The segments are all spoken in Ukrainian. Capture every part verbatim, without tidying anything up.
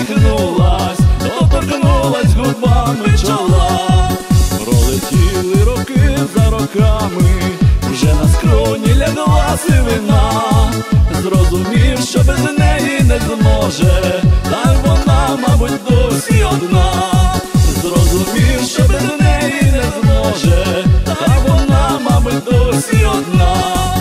посміхнулась, доторкнулась губами чола. Пролетіли роки за роками, вже на скроні лягла сивина. Зрозумів, що без неї не зможе, та й вона, мабуть, досі одна. Зрозумів, що без неї не зможе, та й вона, мабуть, досі одна.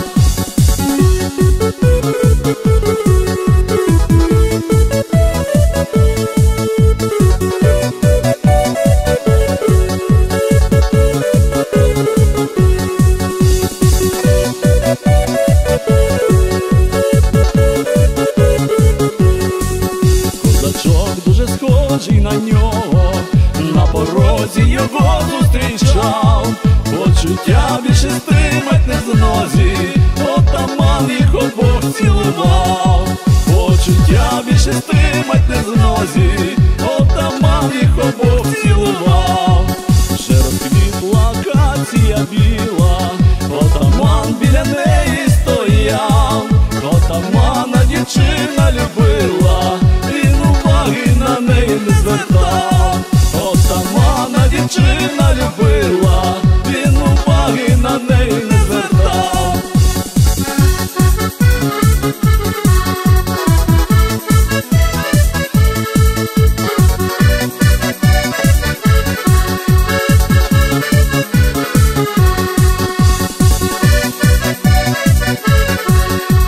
Дуже схожий на нього, на порозі його зустрічав. Почуття більше стримать не в змозі, отаман їх обох цілував. Почуття більше стримать не в змозі, отаман їх обох цілував. Вже розквітла акація біла, отаман біля неї стояв. Отамана дівчина любила, і на неї не звертав. Отамана дівчина любила, він уваги на неї не звертав.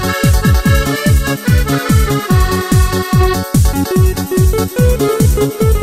Thank you.